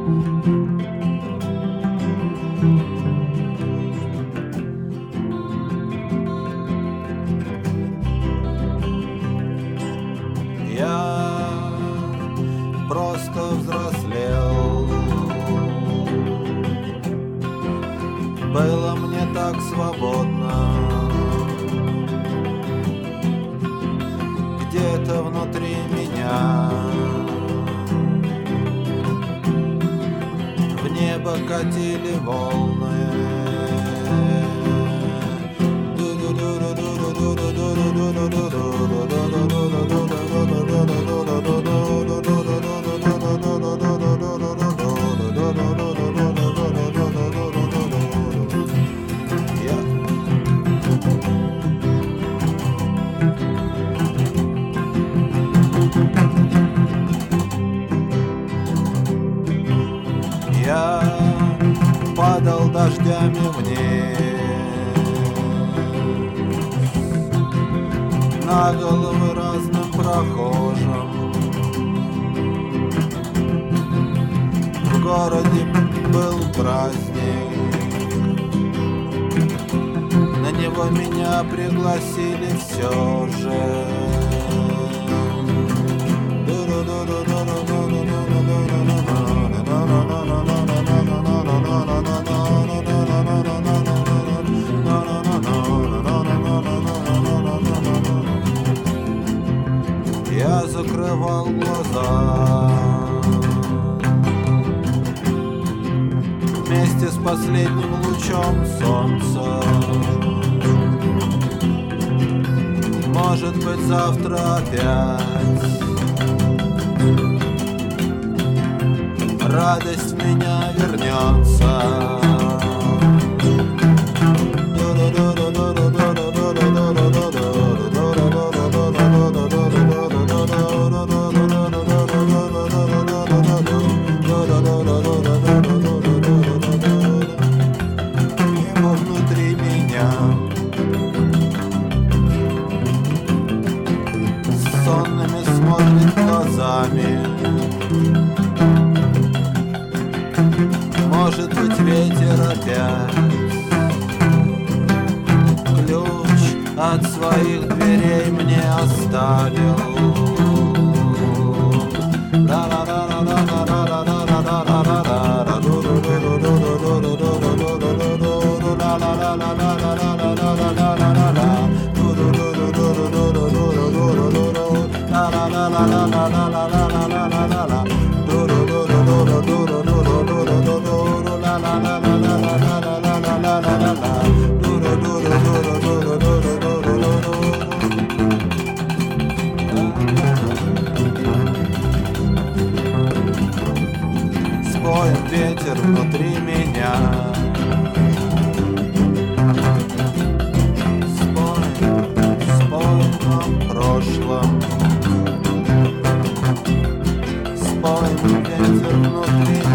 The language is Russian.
Я просто взрослел. Было мне так свободно. Где-то внутри меня в небо катили волны. Я падал дождями вниз на головы разным прохожим. В городе был праздник, на него меня пригласили все же. Я закрывал глаза вместе с последним лучом солнца. Может быть, завтра опять радость в меня вернется. Небо внутри меня сонными смотрит глазами. Может быть, ветер опять ключ от своих дверей мне оставил. Споет ветер внутри меня. Споет о прошлом. Споет ветер внутри